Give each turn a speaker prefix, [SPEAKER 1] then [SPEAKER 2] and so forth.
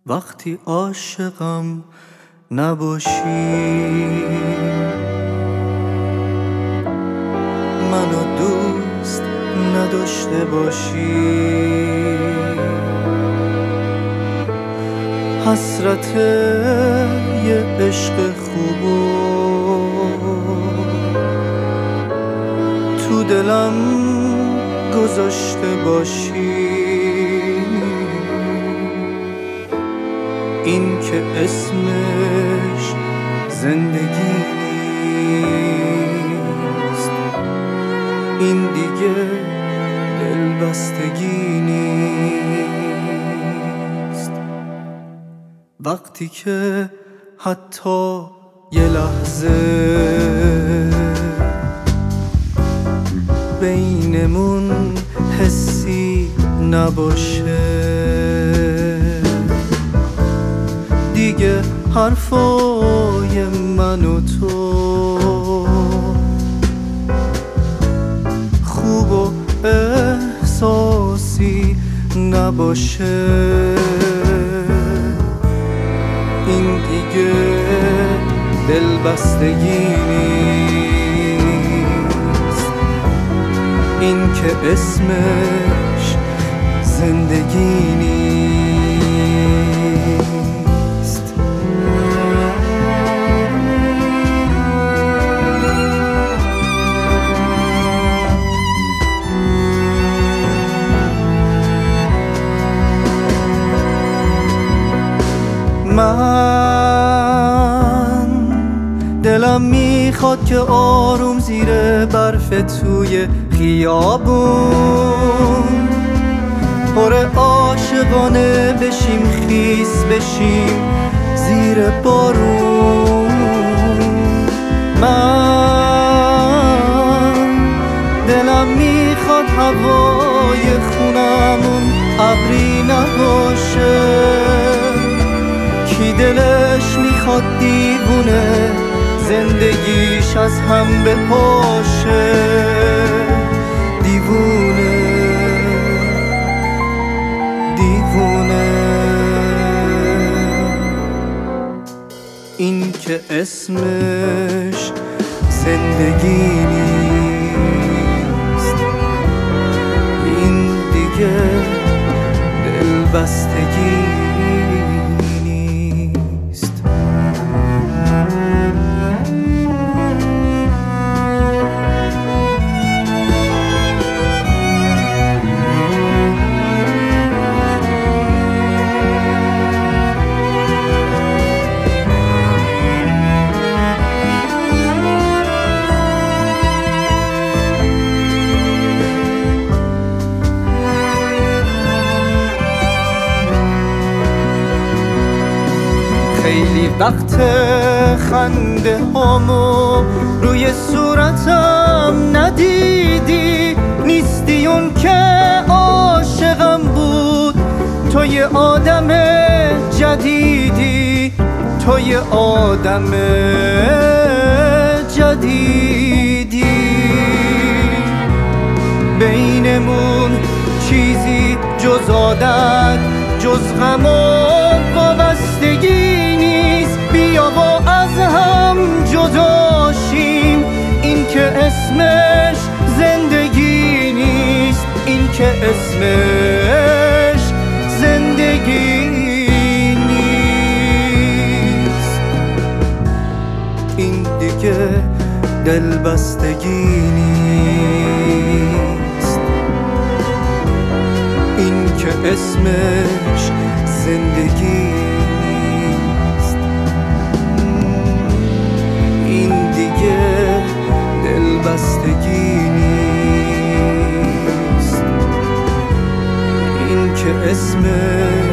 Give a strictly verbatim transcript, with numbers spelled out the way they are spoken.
[SPEAKER 1] وقتی عاشقم نباشی، منو دوست نداشته باشی، حسرت یه عشق خوبو تو دلم گذاشته باشی. این که اسمش زندگی نیست، این دیگه دلبستگی نیست. وقتی که حتی یه لحظه بینمون حسی نباشه، دیگه حرفای من و تو خوب و احساسی نباشه، این دیگه دلبستگی نیست، این که اسمش زندگی نیست. من دلم میخواد که آروم زیر برف توی خیابون پر عاشقانه بشیم، خیس بشیم زیر بارون. من دلم میخواد هوای خونمون ابری نباشه، کی دلش میخواد دیوونه زندگیش از هم بپاشه، دیوونه دیوونه. این که اسمش زندگی نیست، این دیگه دلبستگی خیلی وقت خنده هامو روی صورتم ندیدی، نیستی اون که عاشقم بود، تو یه آدم جدیدی، تو یه آدم جدیدی. بینمون چیزی جز عادت، جز غم و وابستگی نیست، بیا و از هم جدا شیم، این که اسمش زندگی نیست، این که اسمش زندگی نیست، این دیگه دلبستگی نیست، این که اسمش زندگی نیست، این دیگه دلبستگی نیست، این که اسمش